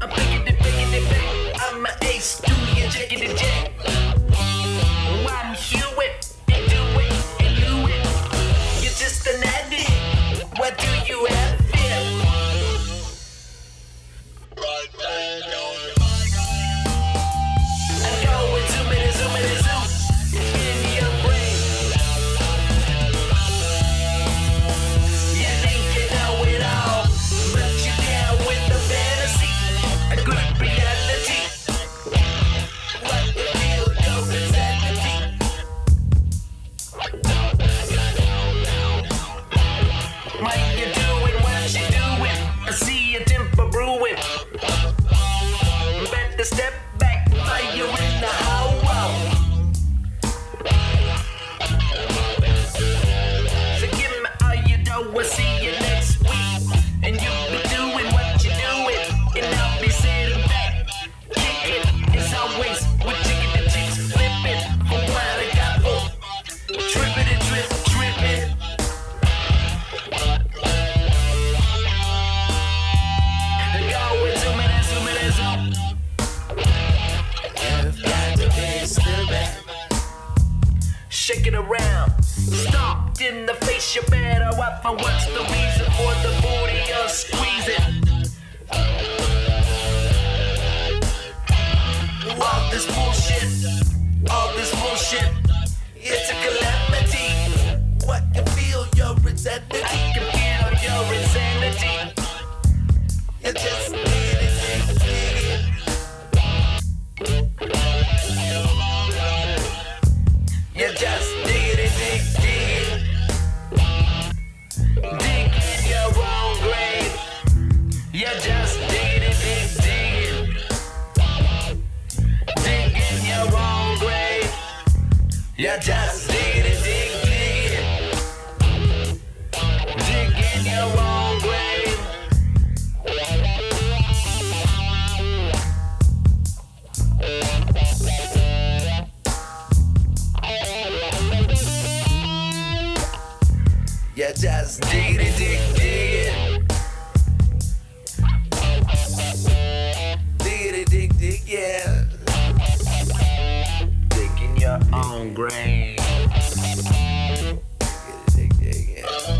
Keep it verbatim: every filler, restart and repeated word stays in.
I'm picking it, picking it back. I'm an ace, do you jack it, jack? I'm Hewitt, and do it, and you it. You're just an addict. What do you have here? Right there, I'm going zoom it, zoom it, zoom in your brain. You think you know it all, but you're down with the fantasy, a good reality. What you feel, your insanity. What you doing, what you doing? I see your temper brewing. Better step back, fire in the hole. So give me all you know, we'll see you next week. And you'll be doing what you're doing, and I'll be sitting back, kicking. As always, we're taking the chicks, flipping from what I got for. Tripping and trip, tripping. Go and zoom in and zoom in and zoom. You've got to be still back. Shake it around. Stomped in the face, you better watch for what's the reason for the booty you're squeezing. All this bullshit, all this bullshit, it's a calamity. What can feel your insanity? I can feel your insanity. You just need it, need it. You just need it, dig, dig it. Dig in your own grave. You just need it, dig, dig it. Dig in your own grave. You just need it, dig, dig it. Dig in your own grave. You just dig it, dig, dig it. Dig it, dig, dig, yeah. Dig in your own grave. Dig it, dig, dig, yeah.